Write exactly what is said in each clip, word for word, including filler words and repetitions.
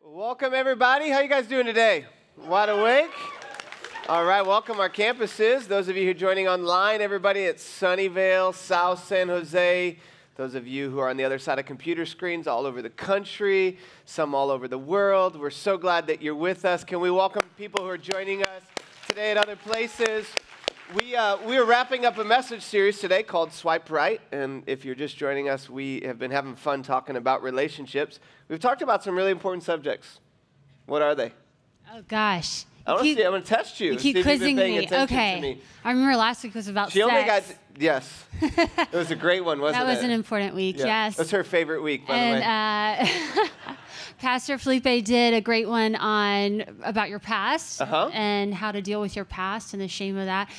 Welcome, everybody. How you guys doing today? Wide awake? All right, welcome our campuses. Those of you who are joining online, everybody at Sunnyvale, South San Jose, those of you who are on the other side of computer screens all over the country, some all over the world, we're so glad that you're with us. Can we welcome people who are joining us today at other places? We, uh, we are wrapping up a message series today called Swipe Right, and if you're just joining us, we have been having fun talking about relationships. We've talked about some really important subjects. What are they? Oh, gosh. I want to see. I'm going to test you. You keep see if you've quizzing been paying me. attention Okay. to me. I remember last week was about She sex. only got, yes. It was a great one, wasn't that it? was an important week, Yeah. yes. That's her favorite week, by and, the way. Uh, Pastor Felipe did a great one on about your past Uh-huh. and how to deal with your past and the shame of that.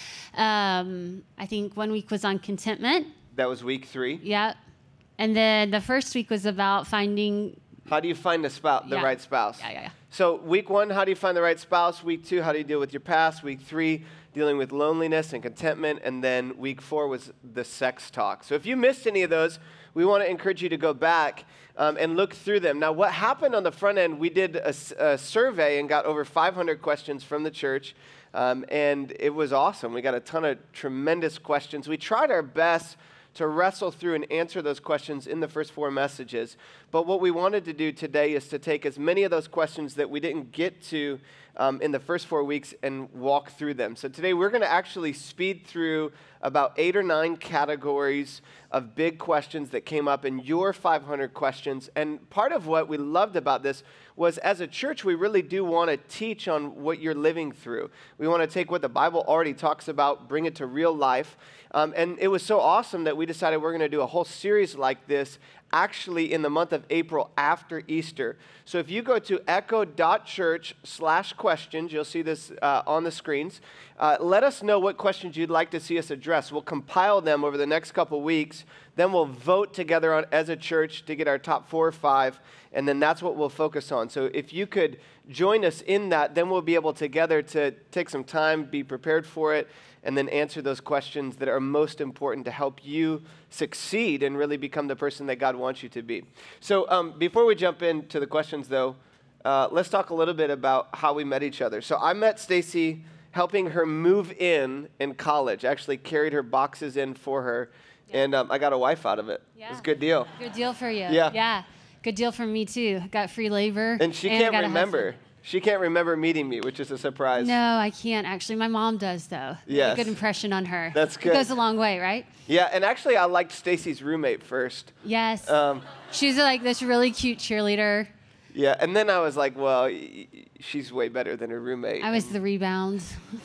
Um, I think one week was on contentment. That was week three. Yep. And then the first week was about finding... How do you find the spouse, the Yeah. right spouse? Yeah, yeah, yeah. So week one, how do you find the right spouse? Week two, how do you deal with your past? Week three, dealing with loneliness and contentment. And then week four was the sex talk. So if you missed any of those, we want to encourage you to go back um, and look through them. Now, what happened on the front end, we did a, a survey and got over five hundred questions from the church. Um, and it was awesome. We got a ton of tremendous questions. We tried our best to wrestle through and answer those questions in the first four messages. But what we wanted to do today is to take as many of those questions that we didn't get to um, in the first four weeks and walk through them. So today we're going to actually speed through about eight or nine categories of big questions that came up in your five hundred questions. And part of what we loved about this was, as a church, we really do want to teach on what you're living through. We want to take what the Bible already talks about, bring it to real life. Um, and it was so awesome that we decided we're going to do a whole series like this actually in the month of April after Easter. So if you go to echo.church slash questions, you'll see this uh, on the screens. Uh, let us know what questions you'd like to see us address. We'll compile them over the next couple weeks. Then we'll vote together on, as a church to get our top four or five, and then that's what we'll focus on. So if you could join us in that, then we'll be able together to take some time, be prepared for it, and then answer those questions that are most important to help you succeed and really become the person that God wants you to be. So um, before we jump into the questions, though, uh, let's talk a little bit about how we met each other. So I met Stacy helping her move in in college. I actually carried her boxes in for her, yeah. and um, I got a wife out of it. Yeah. It was a good deal. Good deal for you. Yeah. Yeah. Good deal for me, too. Got free labor. And she and can't got a remember. husband. She can't remember meeting me, which is a surprise. No, I can't, actually. My mom does, though. Yes. A good impression on her. That's good. It goes a long way, right? Yeah, and actually I liked Stacy's roommate first. Yes. Um, She's like this really cute cheerleader. Yeah, and then I was like, well, y- y- she's way better than her roommate. I was the rebound.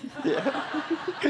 Yeah.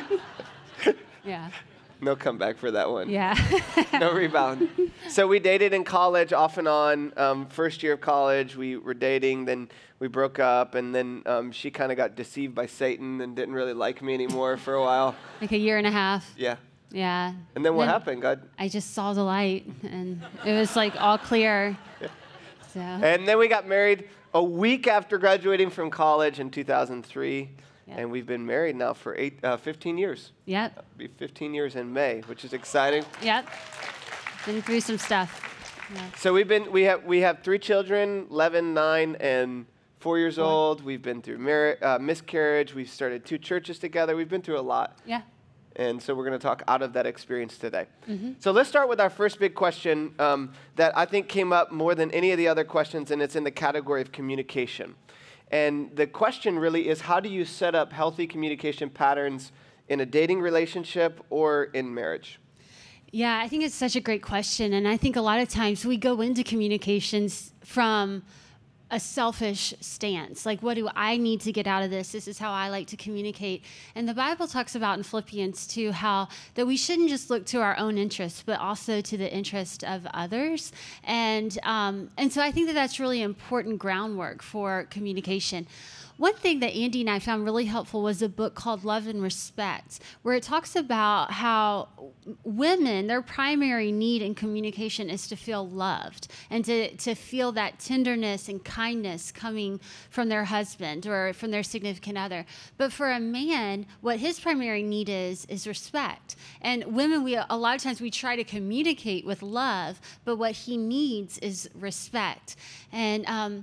Yeah. No comeback for that one. Yeah. No rebound. So we dated in college off and on. Um, first year of college, we were dating. Then we broke up. And then um, she kind of got deceived by Satan and didn't really like me anymore for a while. Like a year and a half. Yeah. Yeah. And then what Then happened, God? I just saw the light, and it was like all clear. Yeah. So. And then we got married a week after graduating from college in two thousand three. Yep. And we've been married now for eight, uh, fifteen years. Yep. It'll be fifteen years in May, which is exciting. Yep. Been through some stuff. Yeah. So we've been we have we have three children, eleven, nine, and four years Four. old. We've been through mar- uh, miscarriage. We've started two churches together. We've been through a lot. Yeah. And so we're going to talk out of that experience today. Mm-hmm. So let's start with our first big question um, that I think came up more than any of the other questions, and it's in the category of communication. And the question really is, how do you set up healthy communication patterns in a dating relationship or in marriage? Yeah, I think it's such a great question. And I think a lot of times we go into communications from a selfish stance. Like, what do I need to get out of this? This is how I like to communicate. And the Bible talks about in Philippians too, how that we shouldn't just look to our own interests, but also to the interest of others. And um, and so I think that that's really important groundwork for communication. One thing that Andy and I found really helpful was a book called Love and Respect, where it talks about how women, their primary need in communication is to feel loved and to, to feel that tenderness and kindness coming from their husband or from their significant other. But for a man, what his primary need is, is respect. And women, we a lot of times we try to communicate with love, but what he needs is respect. And um,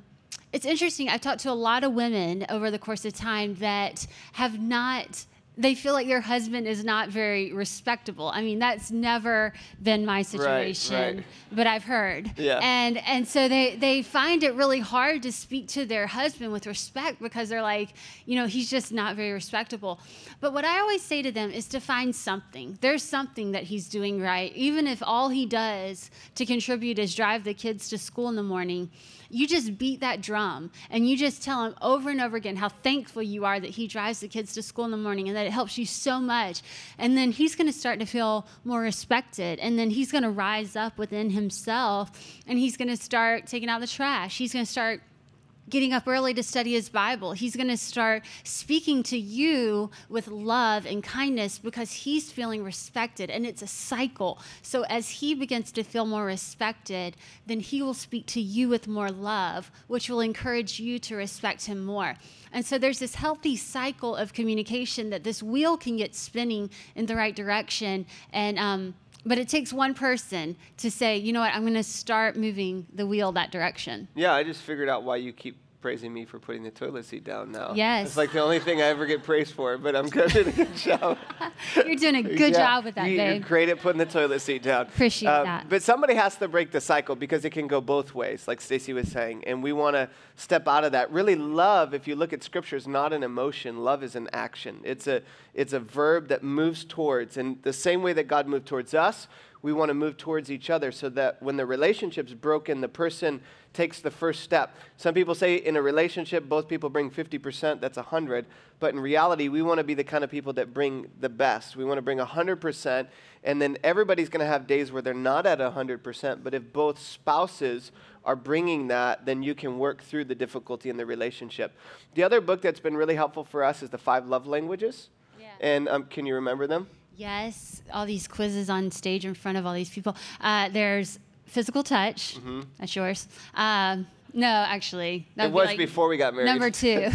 it's interesting. I've talked to a lot of women over the course of time that have not, they feel like their husband is not very respectable. I mean, that's never been my situation, right, right. but I've heard. Yeah. And and so they, they find it really hard to speak to their husband with respect because they're like, you know, he's just not very respectable. But what I always say to them is to find something. There's something that he's doing right. Even if all he does to contribute is drive the kids to school in the morning, you just beat that drum and you just tell him over and over again how thankful you are that he drives the kids to school in the morning and that it helps you so much. And then he's going to start to feel more respected. And then he's going to rise up within himself and he's going to start taking out the trash. He's going to start getting up early to study his Bible. He's going to start speaking to you with love and kindness because he's feeling respected, and it's a cycle. So as he begins to feel more respected, then he will speak to you with more love, which will encourage you to respect him more. And so there's this healthy cycle of communication that this wheel can get spinning in the right direction. And um, but it takes one person to say, you know what, I'm going to start moving the wheel that direction. Yeah, I just figured out why you keep praising me for putting the toilet seat down now. Yes. It's like the only thing I ever get praised for, but I'm good at a good job. You're doing a good yeah, job with that, you, babe. You're great at putting the toilet seat down. Appreciate uh, that. But somebody has to break the cycle because it can go both ways, like Stacy was saying, and we want to step out of that. Really, love, if you look at Scripture, is not an emotion. Love is an action. It's a, it's a verb that moves towards, and the same way that God moved towards us, we want to move towards each other so that when the relationship's broken, the person takes the first step. Some people say in a relationship, both people bring fifty percent, that's one hundred. But in reality, we want to be the kind of people that bring the best. We want to bring one hundred percent, and then everybody's going to have days where they're not at one hundred percent. But if both spouses are bringing that, then you can work through the difficulty in the relationship. The other book that's been really helpful for us is The Five Love Languages. Yeah. And um, can you remember them? Yes, all these quizzes on stage in front of all these people. Uh, there's physical touch. Mm-hmm. That's yours. Um, no, actually. It was like before we got married. Number two.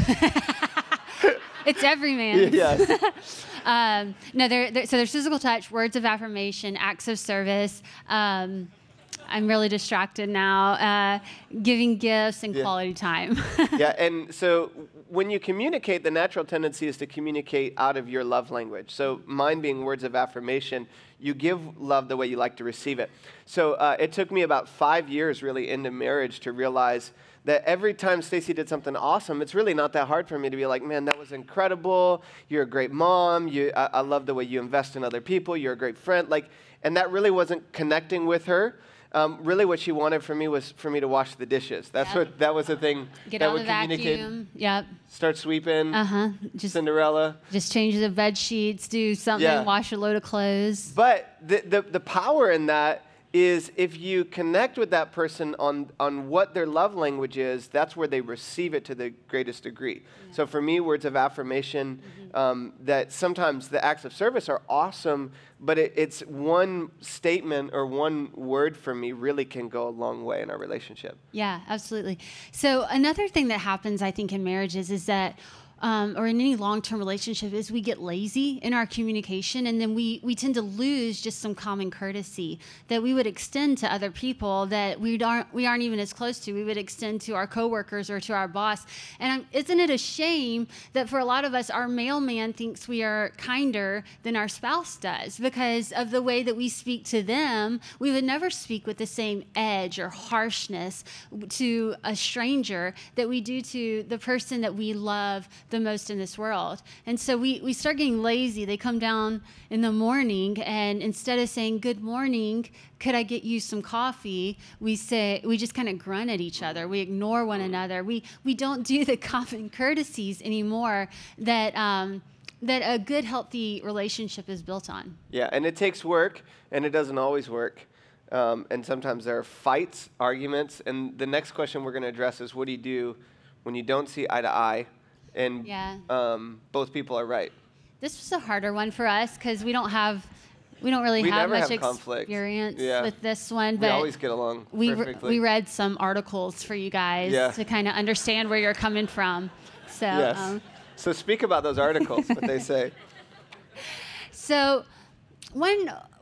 It's every man. Yes. um, no, there, there, so there's physical touch, words of affirmation, acts of service. Um, I'm really distracted now. Uh, giving gifts and yeah. quality time. Yeah, and so when you communicate, the natural tendency is to communicate out of your love language. So mine being words of affirmation, you give love the way you like to receive it. So uh, it took me about five years really into marriage to realize that every time Stacy did something awesome, it's really not that hard for me to be like, man, that was incredible. You're a great mom. You, I, I love the way you invest in other people. You're a great friend. Like, and that really wasn't connecting with her. Um, really, what she wanted from me was for me to wash the dishes. That's yep. what that was the thing. Get that on would the communicate. vacuum. Yep. Start sweeping. Uh huh. Just Cinderella. Just change the bed sheets. Do something. Yeah. Wash a load of clothes. But the, the the power in that is if you connect with that person on on what their love language is, that's where they receive it to the greatest degree. Yeah. So for me, words of affirmation, mm-hmm. um, that sometimes the acts of service are awesome, but it, it's one statement or one word for me really can go a long way in our relationship. Yeah, absolutely. So another thing that happens, I think, in marriages is that Um, or in any long-term relationship is we get lazy in our communication, and then we, we tend to lose just some common courtesy that we would extend to other people that we aren't, we aren't even as close to. We would extend to our coworkers or to our boss. And um, isn't it a shame that for a lot of us, our mailman thinks we are kinder than our spouse does because of the way that we speak to them? We would never speak with the same edge or harshness to a stranger that we do to the person that we love the most in this world. And so we, we start getting lazy. They come down in the morning, and instead of saying, good morning, could I get you some coffee? We say, we just kind of grunt at each other. We ignore one another. We, we don't do the common courtesies anymore that, um, that a good, healthy relationship is built on. Yeah, and it takes work, and it doesn't always work. Um, and sometimes there are fights, arguments, and the next question we're going to address is, what do you do when you don't see eye to eye? And yeah. um, both people are right. This was a harder one for us because we don't have, we don't really we have much have experience yeah. with this one. But we always get along we perfectly. Re- we read some articles for you guys yeah. to kind of understand where you're coming from. So, yes. um, so speak about those articles, what they say. So, one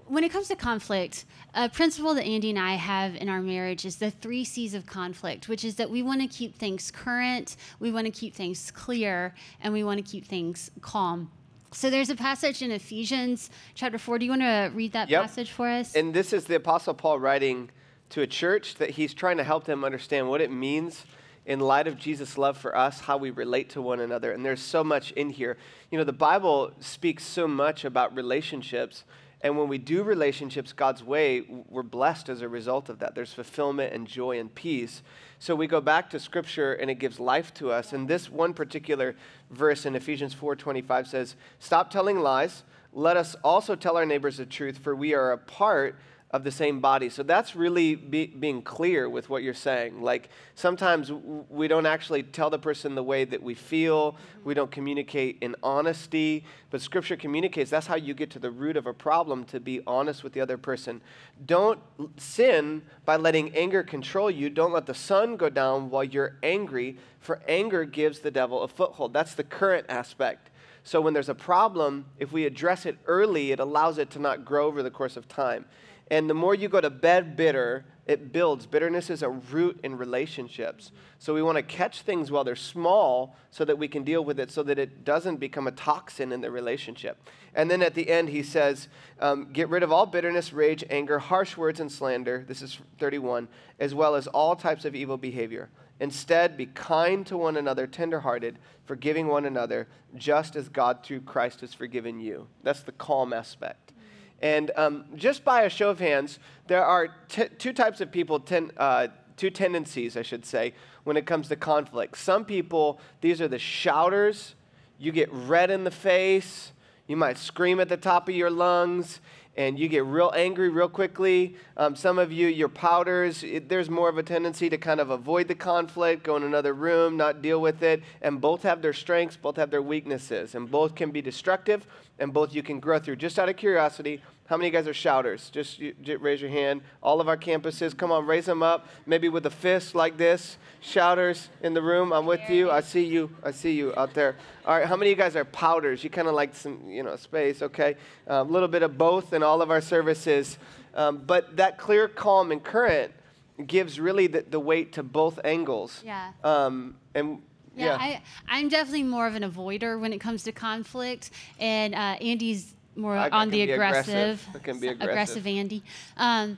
when it comes to conflict, a principle that Andy and I have in our marriage is the three C's of conflict, which is that we want to keep things current, we want to keep things clear, and we want to keep things calm. So there's a passage in Ephesians chapter four. Do you want to read that Yep. passage for us? And this is the Apostle Paul writing to a church that he's trying to help them understand what it means in light of Jesus' love for us, how we relate to one another. And there's so much in here. You know, the Bible speaks so much about relationships. And when we do relationships God's way, we're blessed as a result of that. There's fulfillment and joy and peace. So we go back to Scripture and it gives life to us. And this one particular verse in Ephesians four twenty-five says, "Stop telling lies. Let us also tell our neighbors the truth, for we are a part of the same body." So that's really be, being clear with what you're saying. Like sometimes w- we don't actually tell the person the way that we feel. We don't communicate in honesty, but Scripture communicates. That's how you get to the root of a problem, to be honest with the other person. Don't l- sin by letting anger control you. Don't let the sun go down while you're angry, for anger gives the devil a foothold. That's the current aspect. So when there's a problem, if we address it early, it allows it to not grow over the course of time. And the more you go to bed bitter, it builds. Bitterness is a root in relationships. So we want to catch things while they're small so that we can deal with it so that it doesn't become a toxin in the relationship. And then at the end, he says, um, get rid of all bitterness, rage, anger, harsh words, and slander. This is thirty-one, as well as all types of evil behavior. Instead, be kind to one another, tenderhearted, forgiving one another, just as God through Christ has forgiven you. That's the calm aspect. And um, just by a show of hands, there are t- two types of people, ten, uh, two tendencies, I should say, when it comes to conflict. Some people, these are the shouters. You get red in the face. You might scream at the top of your lungs, and you get real angry real quickly. Um, some of you, you're pouters. It, there's more of a tendency to kind of avoid the conflict, go in another room, not deal with it. And both have their strengths, both have their weaknesses, and both can be destructive, and both you can grow through. Just out of curiosity, how many of you guys are shouters? Just, you, just raise your hand. All of our campuses, come on, raise them up. Maybe with a fist like this. Shouters in the room, I'm with you. I see you. I see you out there. All right, how many of you guys are pouters? You kind of like some, you know, space, okay? A um, little bit of both in all of our services. Um, but that clear, calm, and current gives really the, the weight to both angles. Yeah. Um, and Yeah, yeah. I, I'm definitely more of an avoider when it comes to conflict, and uh, Andy's more I- I on can the be aggressive. aggressive. I can be aggressive. Aggressive Andy. Um,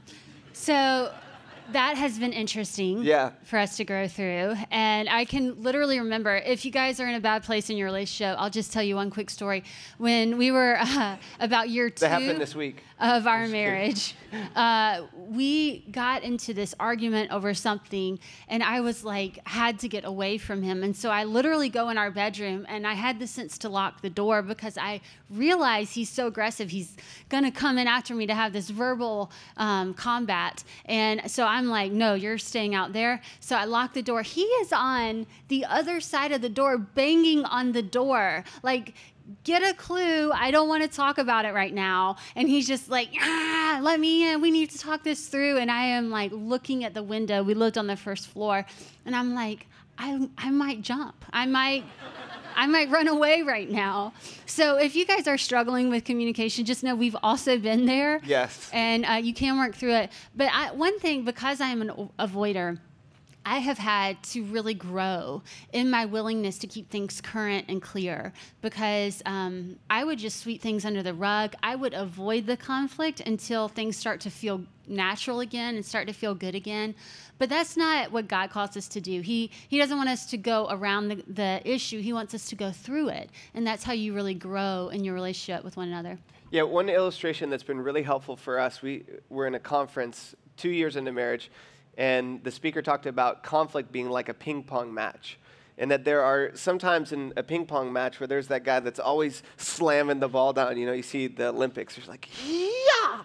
so that has been interesting Yeah. for us to go through. And I can literally remember, if you guys are in a bad place in your relationship, I'll just tell you one quick story. When we were uh, about year two That happened this week. of our marriage, uh, we got into this argument over something, and I was like, had to get away from him. And so I literally go in our bedroom, and I had the sense to lock the door because I realize he's so aggressive. He's going to come in after me to have this verbal um, combat. And so I'm like, no, you're staying out there. So I lock the door. He is on the other side of the door, banging on the door, like, get a clue. I don't want to talk about it right now. And he's just like, ah, let me in. We need to talk this through. And I am like looking at the window. We lived on the first floor. And I'm like, I, I might jump. I might, I might run away right now. So if you guys are struggling with communication, just know we've also been there. Yes. And uh, you can work through it. But I, one thing, because I'm an avoider, I have had to really grow in my willingness to keep things current and clear, because um, I would just sweep things under the rug. I would avoid the conflict until things start to feel natural again and start to feel good again. But that's not what God calls us to do. He He doesn't want us to go around the, the issue. He wants us to go through it. And that's how you really grow in your relationship with one another. Yeah, one illustration that's been really helpful for us, we were in a conference two years into marriage, and the speaker talked about conflict being like a ping pong match. And that there are sometimes in a ping pong match where there's that guy that's always slamming the ball down. You know, you see the Olympics, there's like, yeah,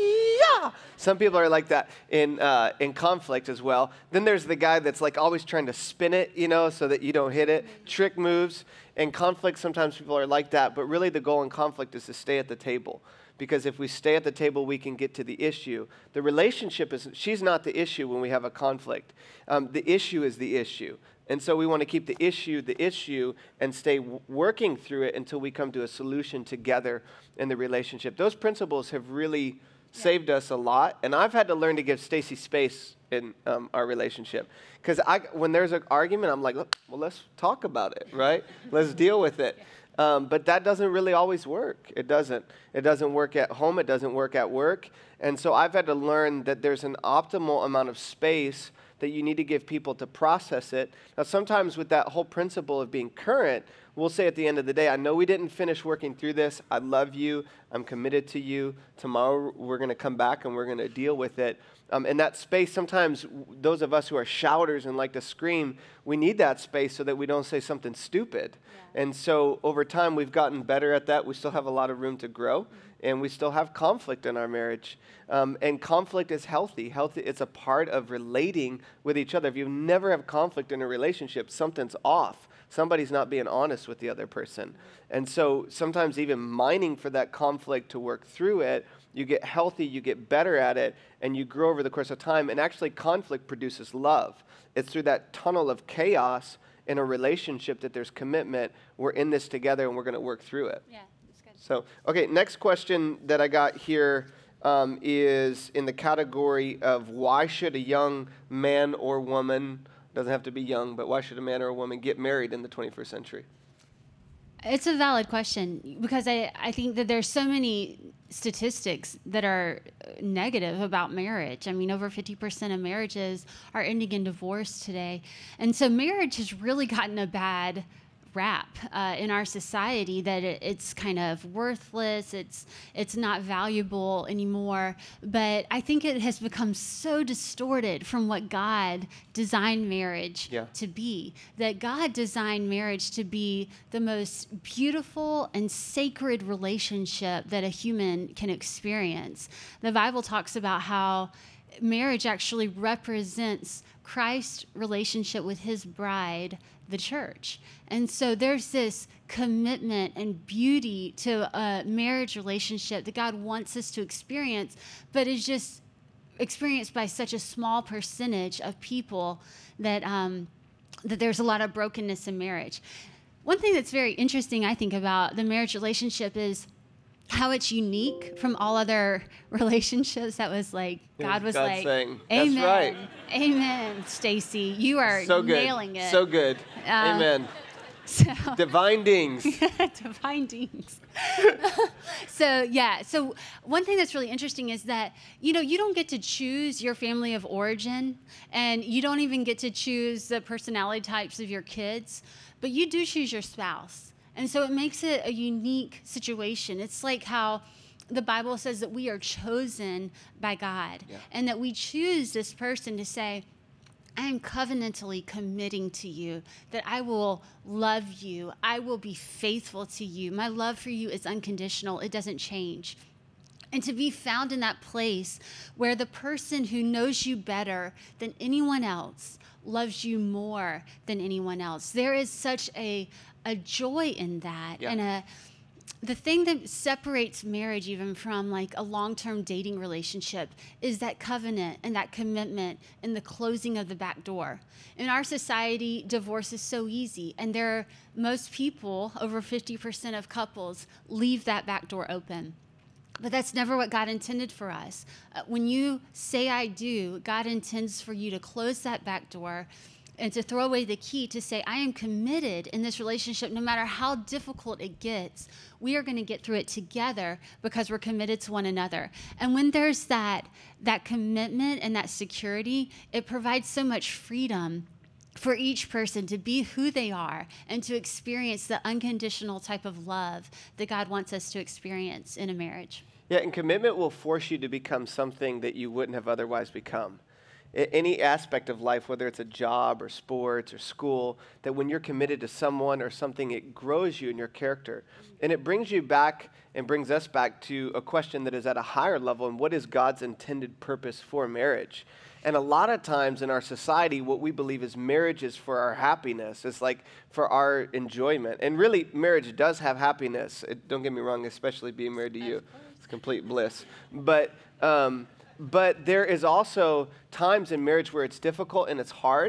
yeah. Some people are like that in uh, in conflict as well. Then there's the guy that's like always trying to spin it, you know, so that you don't hit it. Trick moves. In conflict, sometimes people are like that. But really the goal in conflict is to stay at the table. Because if we stay at the table, we can get to the issue. The relationship is, she's not the issue when we have a conflict. Um, the issue is the issue. And so we want to keep the issue the issue and stay w- working through it until we come to a solution together in the relationship. Those principles have really saved us a lot. And I've had to learn to give Stacy space in um, our relationship. Because I, when there's an argument, I'm like, well, let's talk about it, right? Let's deal with it. Um, but that doesn't really always work. It doesn't. It doesn't work at home. It doesn't work at work. And so I've had to learn that there's an optimal amount of space that you need to give people to process it. Now, sometimes with that whole principle of being current, we'll say at the end of the day, I know we didn't finish working through this. I love you. I'm committed to you. Tomorrow we're going to come back and we're going to deal with it. Um, and that space, sometimes those of us who are shouters and like to scream, we need that space so that we don't say something stupid. Yeah. And so over time, we've gotten better at that. We still have a lot of room to grow, mm-hmm. and we still have conflict in our marriage. Um, and conflict is healthy. Healthy. It's a part of relating with each other. If you never have conflict in a relationship, something's off. Somebody's not being honest with the other person. And so sometimes even mining for that conflict to work through it, you get healthy, you get better at it, and you grow over the course of time. And actually, conflict produces love. It's through that tunnel of chaos in a relationship that there's commitment. We're in this together, and we're going to work through it. Yeah, that's good. So, okay, next question that I got here um, is in the category of why should a young man or woman, doesn't have to be young, but why should a man or a woman get married in the twenty-first century? It's a valid question because I, I think that there's so many statistics that are negative about marriage. I mean, over fifty percent of marriages are ending in divorce today. And so marriage has really gotten a bad rap uh, in our society that it, it's kind of worthless, it's it's not valuable anymore. But I think it has become so distorted from what God designed marriage yeah. to be, that God designed marriage to be the most beautiful and sacred relationship that a human can experience. The Bible talks about how marriage actually represents Christ's relationship with his bride, the church. And so there's this commitment and beauty to a marriage relationship that God wants us to experience, but is just experienced by such a small percentage of people that um, that there's a lot of brokenness in marriage. One thing that's very interesting, I think, about the marriage relationship is how it's unique from all other relationships. That was like, God was God's like, saying, amen, that's right. Amen, Stacy. You are so good. nailing it. So good. Uh, amen. So, Divine dings. Divine dings. So, yeah. So one thing that's really interesting is that, you know, you don't get to choose your family of origin, and you don't even get to choose the personality types of your kids, but you do choose your spouse. And so it makes it a unique situation. It's like how the Bible says that we are chosen by God, yeah. and that we choose this person to say, I am covenantally committing to you, that I will love you. I will be faithful to you. My love for you is unconditional. It doesn't change. And to be found in that place where the person who knows you better than anyone else loves you more than anyone else. There is such a a joy in that. Yeah. And a the thing that separates marriage even from like a long-term dating relationship is that covenant and that commitment and the closing of the back door. In our society, divorce is so easy, and there are, most people, over fifty percent of couples, leave that back door open. But that's never what God intended for us. Uh, when you say I do, God intends for you to close that back door and to throw away the key to say, I am committed in this relationship. No matter how difficult it gets, we are going to get through it together because we're committed to one another. And when there's that, that commitment and that security, it provides so much freedom for each person to be who they are and to experience the unconditional type of love that God wants us to experience in a marriage. Yeah, and commitment will force you to become something that you wouldn't have otherwise become. Any aspect of life, whether it's a job or sports or school, that when you're committed to someone or something, it grows you in your character. And it brings you back and brings us back to a question that is at a higher level, and what is God's intended purpose for marriage? And a lot of times in our society, what we believe is marriage is for our happiness. It's like for our enjoyment. And really, marriage does have happiness. It, don't get me wrong, especially being married to you. It's complete bliss. But um, but there is also times in marriage where it's difficult and it's hard.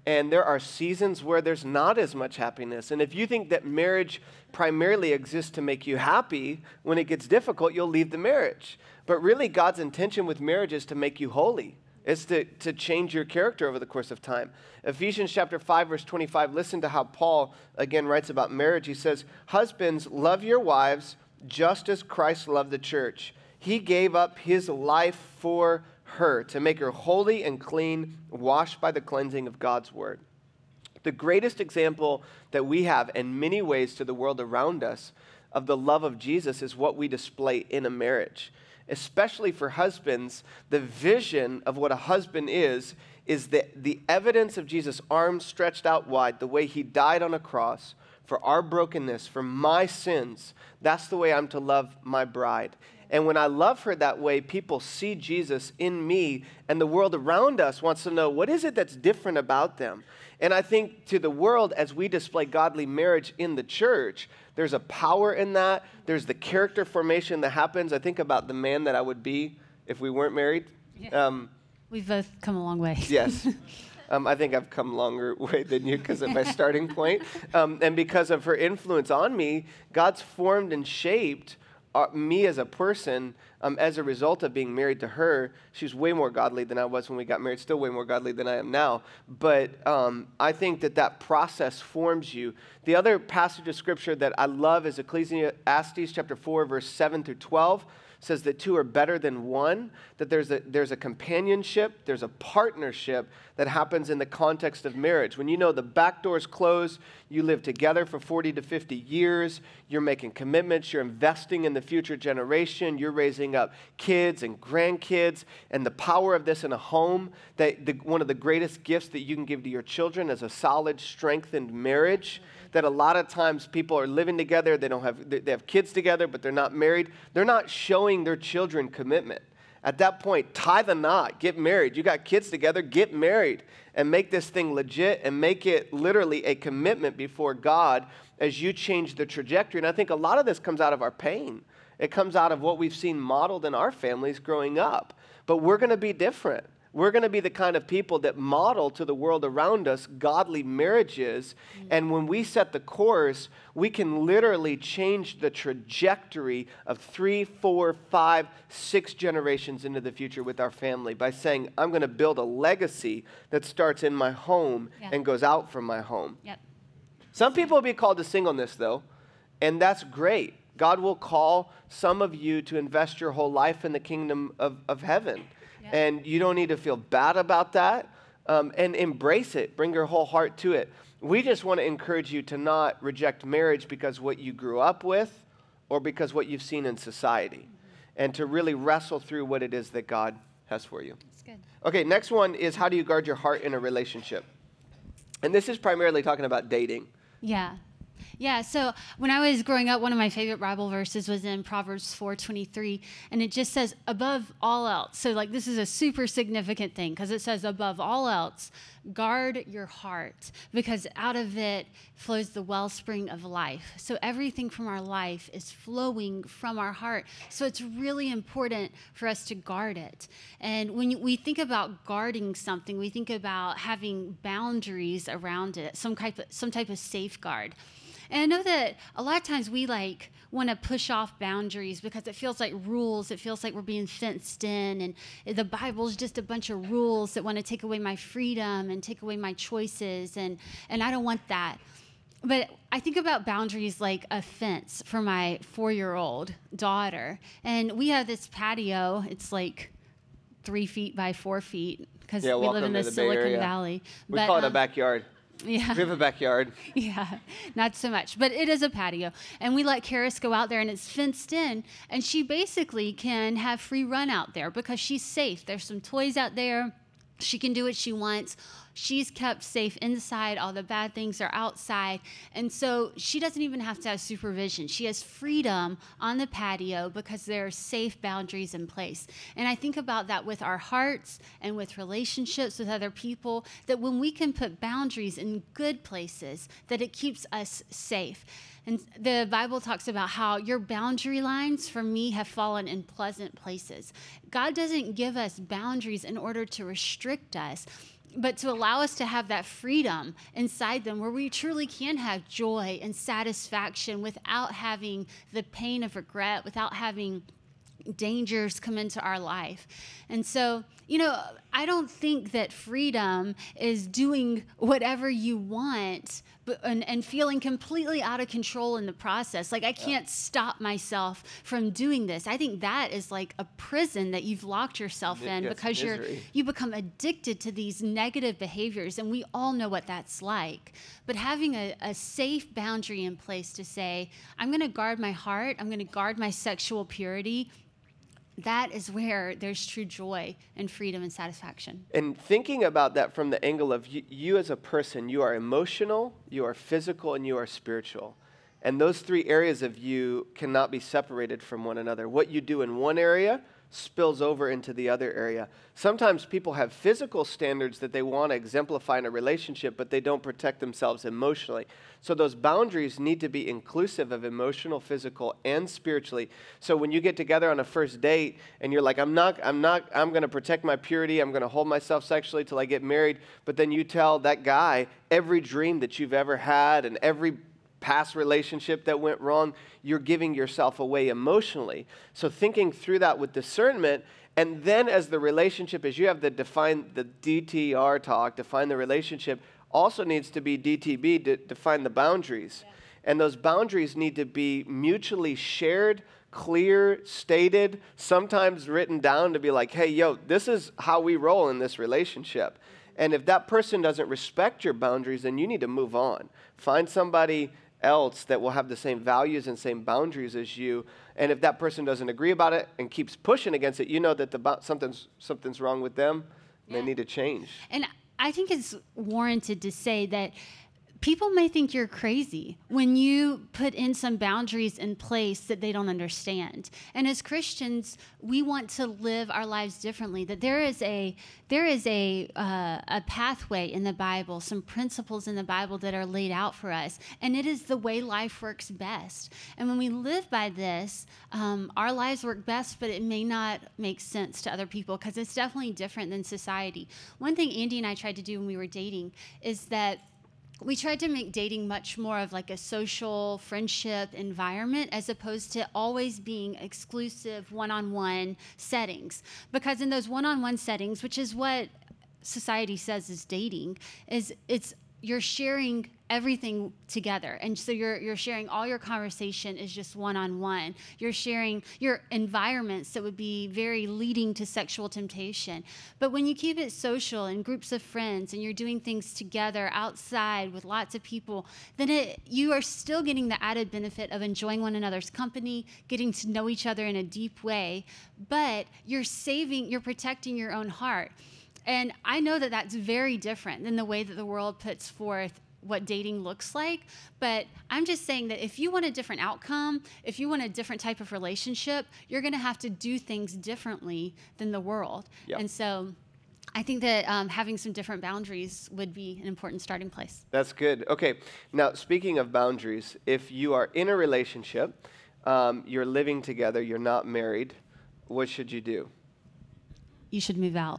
And there are seasons where there's not as much happiness. And if you think that marriage primarily exists to make you happy, when it gets difficult, you'll leave the marriage. But really, God's intention with marriage is to make you holy. It's to, to change your character over the course of time. Ephesians chapter five, verse twenty-five, listen to how Paul, again, writes about marriage. He says, husbands, love your wives just as Christ loved the church. He gave up his life for her to make her holy and clean, washed by the cleansing of God's word. The greatest example that we have in many ways to the world around us of the love of Jesus is what we display in a marriage. Especially for husbands, the vision of what a husband is, is the, the evidence of Jesus' arms stretched out wide, the way he died on a cross for our brokenness, for my sins. That's the way I'm to love my bride. And when I love her that way, people see Jesus in me, and the world around us wants to know, what is it that's different about them? And I think to the world, as we display godly marriage in the church, there's a power in that. There's the character formation that happens. I think about the man that I would be if we weren't married. Yeah. Um, We've both come a long way. Yes. Um, I think I've come a longer way than you because of my starting point. Um, and because of her influence on me, God's formed and shaped uh, me as a person um, as a result of being married to her. She's way more godly than I was when we got married, still way more godly than I am now. But um, I think that that process forms you. The other passage of scripture that I love is Ecclesiastes chapter four, verse seven through twelve. Says that two are better than one, that there's a there's a companionship, there's a partnership that happens in the context of marriage. When you know the back door's closed, you live together for forty to fifty years, you're making commitments, you're investing in the future generation, you're raising up kids and grandkids, and the power of this in a home, that the, one of the greatest gifts that you can give to your children is a solid, strengthened marriage. That a lot of times people are living together, they don't have, they have kids together, but they're not married. They're not showing their children commitment. At that point, tie the knot, get married. You got kids together, get married and make this thing legit and make it literally a commitment before God as you change the trajectory. And I think a lot of this comes out of our pain. It comes out of what we've seen modeled in our families growing up. But we're going to be different. We're going to be the kind of people that model to the world around us godly marriages. Mm-hmm. And when we set the course, we can literally change the trajectory of three, four, five, six generations into the future with our family by saying, I'm going to build a legacy that starts in my home yeah. and goes out from my home. Yep. Some people will be called to singleness, though, and that's great. God will call some of you to invest your whole life in the kingdom of, of heaven. And you don't need to feel bad about that, um, and embrace it. Bring your whole heart to it. We just want to encourage you to not reject marriage because what you grew up with or because what you've seen in society, mm-hmm. and to really wrestle through what it is that God has for you. That's good. Okay, next one is how do you guard your heart in a relationship? And this is primarily talking about dating. Yeah. Yeah, so when I was growing up, one of my favorite Bible verses was in Proverbs four twenty-three, and it just says, above all else. So, like, this is a super significant thing because it says, above all else, guard your heart, because out of it flows the wellspring of life. So everything from our life is flowing from our heart. So it's really important for us to guard it. And when we think about guarding something, we think about having boundaries around it, some type of, some type of safeguard. And I know that a lot of times we like want to push off boundaries because it feels like rules. It feels like we're being fenced in, and the Bible's just a bunch of rules that want to take away my freedom and take away my choices, and, and I don't want that. But I think about boundaries like a fence for my four-year-old daughter. And we have this patio. It's like three feet by four feet because yeah, we live in the, the Silicon Valley. We but, call it um, a backyard. Yeah. We have a backyard. Yeah, not so much. But it is a patio. And we let Karis go out there, and it's fenced in. And she basically can have free run out there because she's safe. There's some toys out there. She can do what she wants. She's kept safe inside. All the bad things are outside. And so she doesn't even have to have supervision. She has freedom on the patio because there are safe boundaries in place. And I think about that with our hearts and with relationships with other people, that when we can put boundaries in good places, that it keeps us safe. And the Bible talks about how your boundary lines for me have fallen in pleasant places. God doesn't give us boundaries in order to restrict us. but to allow us to have that freedom inside them where we truly can have joy and satisfaction without having the pain of regret, without having dangers come into our life. And so, you know, I don't think that freedom is doing whatever you want but, and, and feeling completely out of control in the process. Like, I can't yeah. stop myself from doing this. I think that is like a prison that you've locked yourself in yes, because misery. you're you become addicted to these negative behaviors, and we all know what that's like. But having a, a safe boundary in place to say, I'm going to guard my heart, I'm going to guard my sexual purity, that is where there's true joy and freedom and satisfaction. And thinking about that from the angle of you, you as a person, you are emotional, you are physical, and you are spiritual. And those three areas of you cannot be separated from one another. What you do in one area spills over into the other area. Sometimes people have physical standards that they want to exemplify in a relationship, but they don't protect themselves emotionally. So those boundaries need to be inclusive of emotional, physical, and spiritually. So when you get together on a first date and you're like, I'm not, I'm not, I'm going to protect my purity, I'm going to hold myself sexually till I get married, but then you tell that guy every dream that you've ever had and every past relationship that went wrong, you're giving yourself away emotionally. So thinking through that with discernment, and then as the relationship, as you have the define the D T R talk, define the relationship, also needs to be D T B, to define the boundaries. Yeah. And those boundaries need to be mutually shared, clear, stated, sometimes written down to be like, hey, yo, this is how we roll in this relationship. And if that person doesn't respect your boundaries, then you need to move on. Find somebody else that will have the same values and same boundaries as you. And if that person doesn't agree about it and keeps pushing against it, you know that the something's something's wrong with them. And yeah. They need to change. And I think it's warranted to say that people may think you're crazy when you put in some boundaries in place that they don't understand. And as Christians, we want to live our lives differently. That there is a there is a uh, a pathway in the Bible, some principles in the Bible that are laid out for us, and it is the way life works best. And when we live by this, um, our lives work best, but it may not make sense to other people because it's definitely different than society. One thing Andy and I tried to do when we were dating is that we tried to make dating much more of like a social friendship environment as opposed to always being exclusive one-on-one settings. Because in those one-on-one settings, which is what society says is dating, is it's you're sharing everything together. And so you're you're sharing all your conversation is just one-on-one. You're sharing your environments that would be very leading to sexual temptation. But when you keep it social in groups of friends and you're doing things together outside with lots of people, then it you are still getting the added benefit of enjoying one another's company, getting to know each other in a deep way, but you're saving, you're protecting your own heart. And I know that that's very different than the way that the world puts forth what dating looks like. But I'm just saying that if you want a different outcome, if you want a different type of relationship, you're going to have to do things differently than the world. Yep. And so I think that um, having some different boundaries would be an important starting place. That's good. Okay. Now, speaking of boundaries, if you are in a relationship, um, you're living together, you're not married, what should you do? You should move out.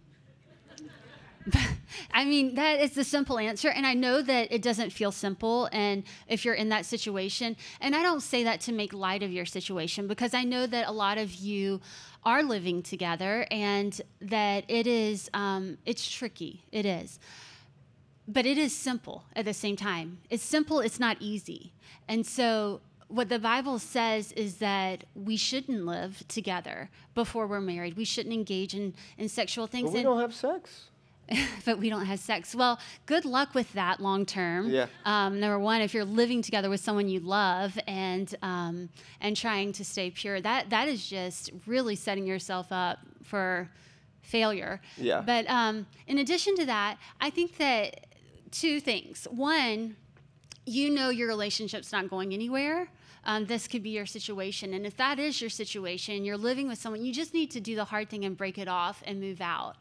I mean, that is the simple answer. And I know that it doesn't feel simple. And if you're in that situation, and I don't say that to make light of your situation, because I know that a lot of you are living together and that it is, um, it's tricky. It is. But it is simple at the same time. It's simple. It's not easy. And so what the Bible says is that we shouldn't live together before we're married. We shouldn't engage in, in sexual things. But we and, don't have sex. But we don't have sex. Well, good luck with that long term. Yeah. Um, number one, if you're living together with someone you love and um, and trying to stay pure, that that is just really setting yourself up for failure. Yeah. But um, in addition to that, I think that two things. One, you know your relationship's not going anywhere. Um, this could be your situation. And if that is your situation, you're living with someone, you just need to do the hard thing and break it off and move out.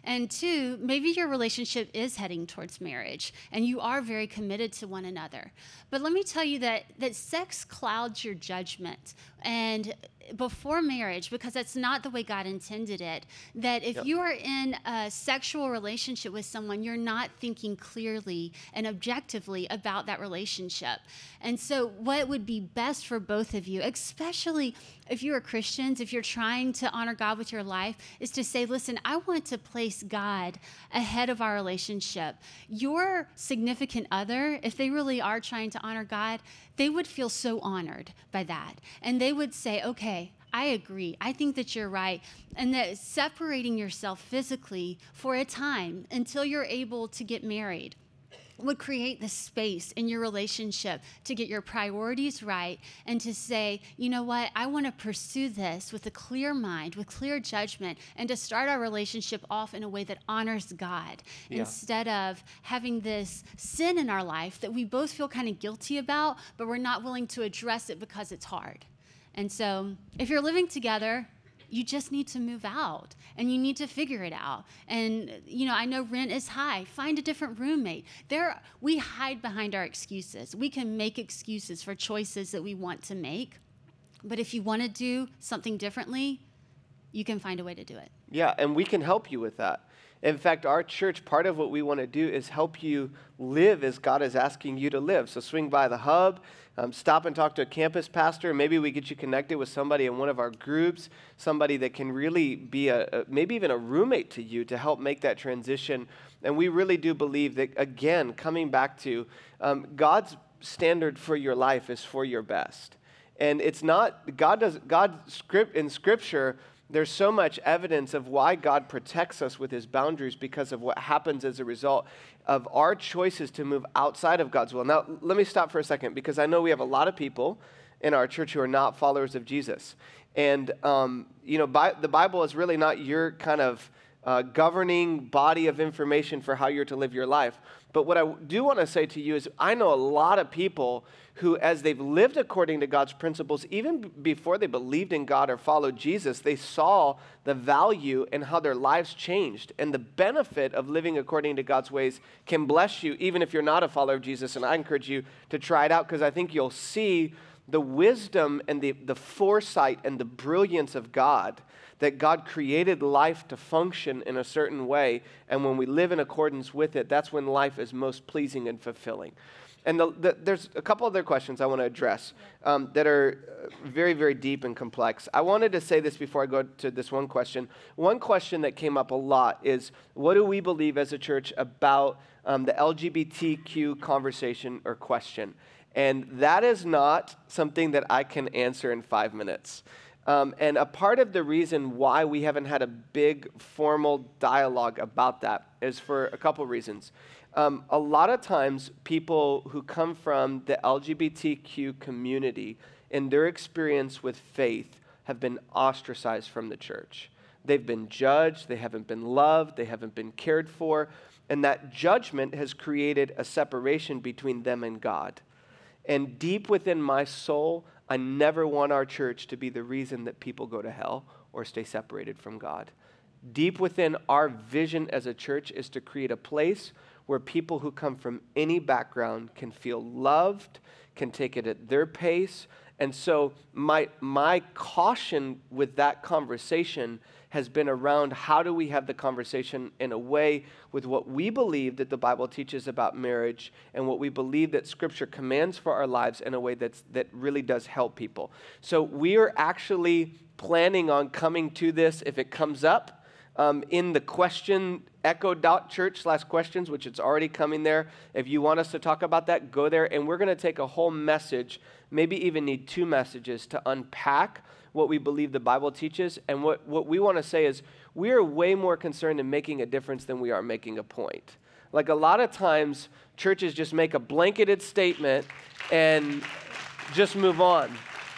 And two, maybe your relationship is heading towards marriage and you are very committed to one another. But let me tell you that, that sex clouds your judgment. And before marriage, because that's not the way God intended it, that if Yep. you are in a sexual relationship with someone, you're not thinking clearly and objectively about that relationship. And so what would be best for both of you, especially if you are Christians, if you're trying to honor God with your life, is to say, listen, I want to place God ahead of our relationship. Your significant other, if they really are trying to honor God, they would feel so honored by that. And they would say, okay, I agree. I think that you're right. And that separating yourself physically for a time until you're able to get married would create the space in your relationship to get your priorities right and to say, you know what, I want to pursue this with a clear mind, with clear judgment, and to start our relationship off in a way that honors God Yeah. instead of having this sin in our life that we both feel kind of guilty about, but we're not willing to address it because it's hard. And so if you're living together, you just need to move out and you need to figure it out. And, you know, I know rent is high. Find a different roommate. There, we hide behind our excuses. We can make excuses for choices that we want to make. But if you want to do something differently, you can find a way to do it. Yeah, and we can help you with that. In fact, our church, part of what we want to do is help you live as God is asking you to live. So swing by the hub, um, stop and talk to a campus pastor. Maybe we get you connected with somebody in one of our groups, somebody that can really be a, a maybe even a roommate to you to help make that transition. And we really do believe that, again, coming back to um, God's standard for your life is for your best. And it's not, God does, God script in Scripture, there's so much evidence of why God protects us with his boundaries because of what happens as a result of our choices to move outside of God's will. Now, let me stop for a second because I know we have a lot of people in our church who are not followers of Jesus. And, um, you know, Bi- the Bible is really not your kind of uh, governing body of information for how you're to live your life. But what I do want to say to you is I know a lot of people who, as they've lived according to God's principles, even b- before they believed in God or followed Jesus, they saw the value in how their lives changed. And the benefit of living according to God's ways can bless you, even if you're not a follower of Jesus. And I encourage you to try it out because I think you'll see the wisdom and the, the foresight and the brilliance of God, that God created life to function in a certain way. And when we live in accordance with it, that's when life is most pleasing and fulfilling. And the, the, there's a couple other questions I want to address um, that are very, very deep and complex. I wanted to say this before I go to this one question. One question that came up a lot is, what do we believe as a church about um, the L G B T Q conversation or question? And that is not something that I can answer in five minutes. Um, and a part of the reason why we haven't had a big formal dialogue about that is for a couple reasons. Um, a lot of times people who come from the L G B T Q community in their experience with faith have been ostracized from the church. They've been judged, they haven't been loved, they haven't been cared for, and that judgment has created a separation between them and God. And deep within my soul, I never want our church to be the reason that people go to hell or stay separated from God. Deep within our vision as a church is to create a place where people who come from any background can feel loved, can take it at their pace. And so my my caution with that conversation has been around how do we have the conversation in a way with what we believe that the Bible teaches about marriage and what we believe that Scripture commands for our lives in a way that's, that really does help people. So we are actually planning on coming to this if it comes up. Um, in the question, echo.church slash questions, which it's already coming there. If you want us to talk about that, go there. And we're going to take a whole message, maybe even need two messages to unpack what we believe the Bible teaches. And what, what we want to say is we are way more concerned in making a difference than we are making a point. Like a lot of times, churches just make a blanketed statement and just move on.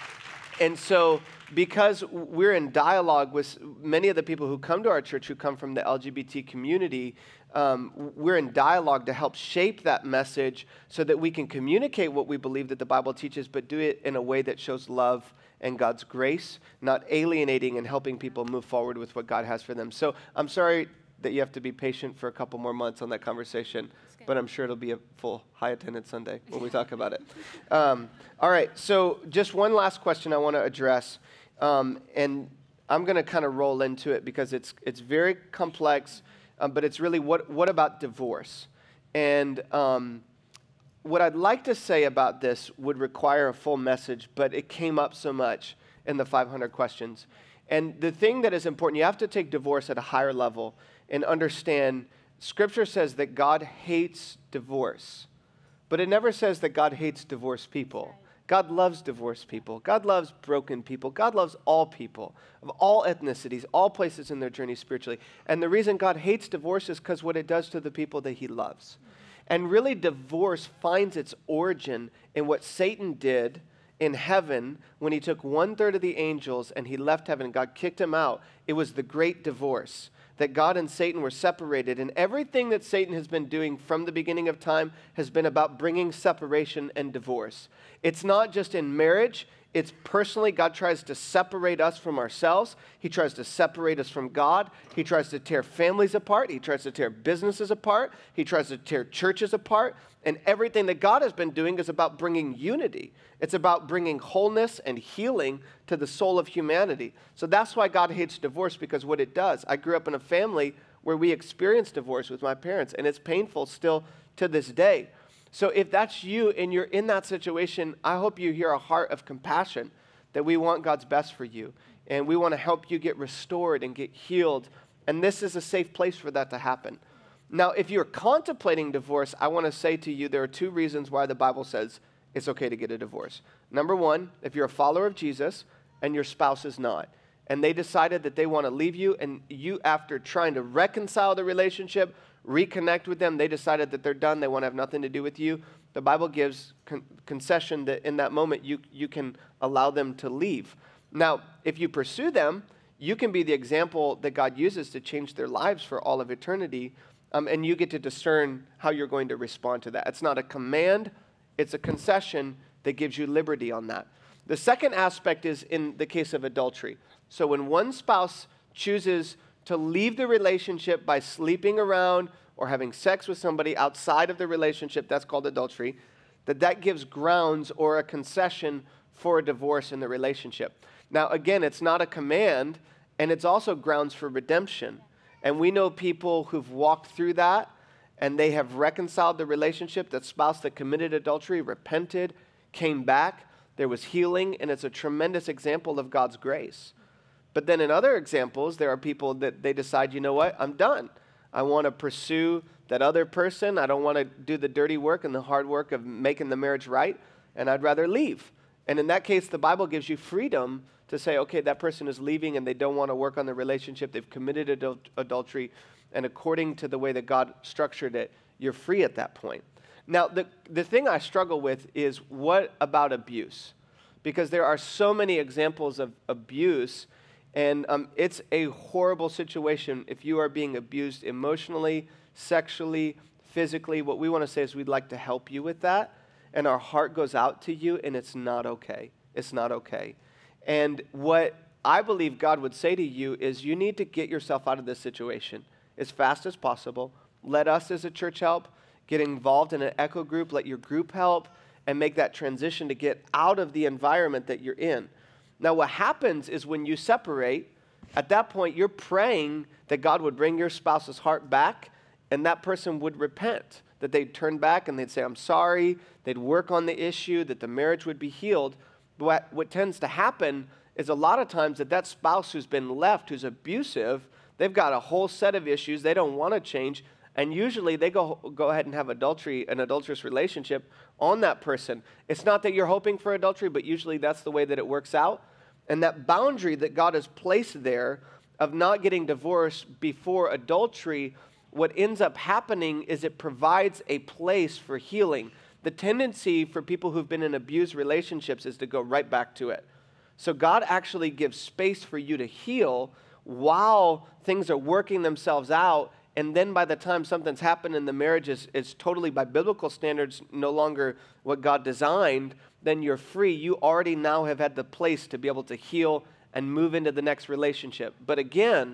And so because we're in dialogue with many of the people who come to our church who come from the L G B T community, um, we're in dialogue to help shape that message so that we can communicate what we believe that the Bible teaches, but do it in a way that shows love and God's grace, not alienating and helping people move forward with what God has for them. So I'm sorry that you have to be patient for a couple more months on that conversation, but I'm sure it'll be a full high attendance Sunday when we talk about it. Um, all right, so just one last question I want to address, um, and I'm going to kind of roll into it because it's it's very complex, um, but it's really what what about divorce? And um, what I'd like to say about this would require a full message, but it came up so much in the five hundred questions. And the thing that is important, you have to take divorce at a higher level and understand, Scripture says that God hates divorce, but it never says that God hates divorced people. God loves divorced people. God loves broken people. God loves all people of all ethnicities, all places in their journey spiritually. And the reason God hates divorce is because what it does to the people that he loves. And really, divorce finds its origin in what Satan did in heaven when he took one third of the angels and he left heaven and God kicked him out. It was the great divorce, that God and Satan were separated. And everything that Satan has been doing from the beginning of time has been about bringing separation and divorce. It's not just in marriage. It's personally, God tries to separate us from ourselves. He tries to separate us from God. He tries to tear families apart. He tries to tear businesses apart. He tries to tear churches apart. And everything that God has been doing is about bringing unity. It's about bringing wholeness and healing to the soul of humanity. So that's why God hates divorce, because what it does. I grew up in a family where we experienced divorce with my parents, and it's painful still to this day. So if that's you and you're in that situation, I hope you hear a heart of compassion, that we want God's best for you. And we want to help you get restored and get healed. And this is a safe place for that to happen. Now, if you're contemplating divorce, I want to say to you there are two reasons why the Bible says it's okay to get a divorce. Number one, if you're a follower of Jesus and your spouse is not, and they decided that they want to leave you, and you, after trying to reconcile the relationship, reconnect with them, they decided that they're done, they want to have nothing to do with you, the Bible gives con- concession that in that moment you, you can allow them to leave. Now, if you pursue them, you can be the example that God uses to change their lives for all of eternity, um, and you get to discern how you're going to respond to that. It's not a command, it's a concession that gives you liberty on that. The second aspect is in the case of adultery. So when one spouse chooses to leave the relationship by sleeping around or having sex with somebody outside of the relationship, that's called adultery, that that gives grounds or a concession for a divorce in the relationship. Now, again, it's not a command, and it's also grounds for redemption. And we know people who've walked through that, and they have reconciled the relationship. That spouse that committed adultery repented, came back, there was healing, and it's a tremendous example of God's grace. But then in other examples, there are people that they decide, you know what, I'm done. I want to pursue that other person. I don't want to do the dirty work and the hard work of making the marriage right, and I'd rather leave. And in that case, the Bible gives you freedom to say, okay, that person is leaving and they don't want to work on the relationship. They've committed adul- adultery, and according to the way that God structured it, you're free at that point. Now, the, the thing I struggle with is, what about abuse? Because there are so many examples of abuse, and um, it's a horrible situation if you are being abused emotionally, sexually, physically. What we want to say is we'd like to help you with that, and our heart goes out to you, and it's not okay. It's not okay. And what I believe God would say to you is, you need to get yourself out of this situation as fast as possible. Let us as a church help. Get involved in an echo group. Let your group help and make that transition to get out of the environment that you're in. Now, what happens is when you separate, at that point, you're praying that God would bring your spouse's heart back, and that person would repent, that they'd turn back and they'd say, I'm sorry, they'd work on the issue, that the marriage would be healed. But what, what tends to happen is a lot of times that that spouse who's been left, who's abusive, they've got a whole set of issues, they don't want to change, and usually they go go ahead and have adultery, an adulterous relationship on that person. It's not that you're hoping for adultery, but usually that's the way that it works out. And that boundary that God has placed there of not getting divorced before adultery, what ends up happening is it provides a place for healing. The tendency for people who've been in abused relationships is to go right back to it. So God actually gives space for you to heal while things are working themselves out. And then by the time something's happened and the marriage is, is totally, by biblical standards, no longer what God designed, then you're free. You already now have had the place to be able to heal and move into the next relationship. But again,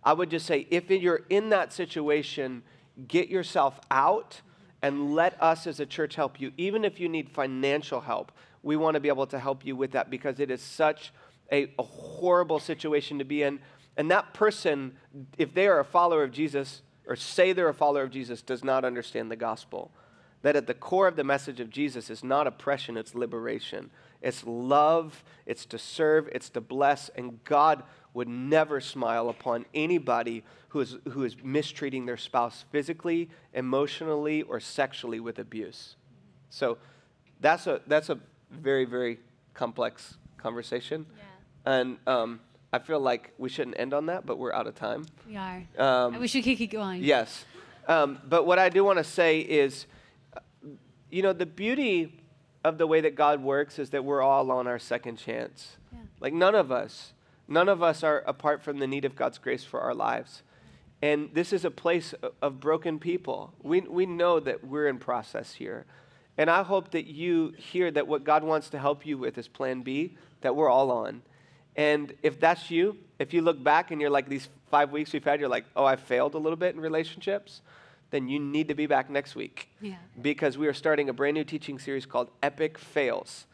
I would just say, if you're in that situation, get yourself out and let us as a church help you. Even if you need financial help, we want to be able to help you with that because it is such a, a horrible situation to be in. And that person, if they are a follower of Jesus or say they're a follower of Jesus, does not understand the gospel. That at the core of the message of Jesus is not oppression, it's liberation. It's love, it's to serve, it's to bless, and God would never smile upon anybody who is who is mistreating their spouse physically, emotionally, or sexually with abuse. So that's a that's a very, very complex conversation. Yeah. And um, I feel like we shouldn't end on that, but we're out of time. We are. Um, I wish we could keep going. Yes. Um, but what I do want to say is, you know, the beauty of the way that God works is that we're all on our second chance. Yeah. Like none of us, none of us are apart from the need of God's grace for our lives. And this is a place of, of broken people. We, we know that we're in process here. And I hope that you hear that what God wants to help you with is plan B, that we're all on. And if that's you, if you look back and you're like, these five weeks we've had, you're like, oh, I failed a little bit in relationships, then you need to be back next week. Yeah. Because we are starting a brand new teaching series called Epic Fails.